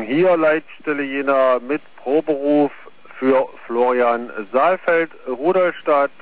Hier Leitstelle Jena mit Proberuf für Florian Saalfeld, Rudolstadt